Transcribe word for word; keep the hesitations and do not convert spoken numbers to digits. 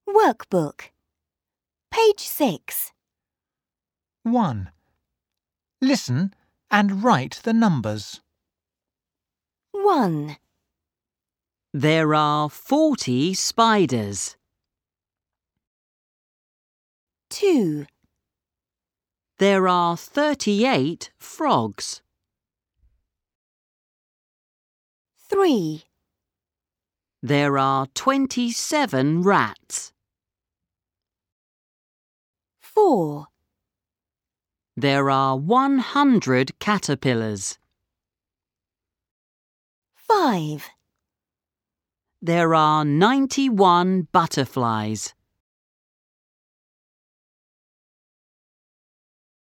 Workbook. Page six. one. Listen and write the numbers. one, There are forty spiders. two, There are thirty-eight frogs. three, There are twenty-seven rats. four, There are one hundred caterpillars. five, There are ninety-one butterflies.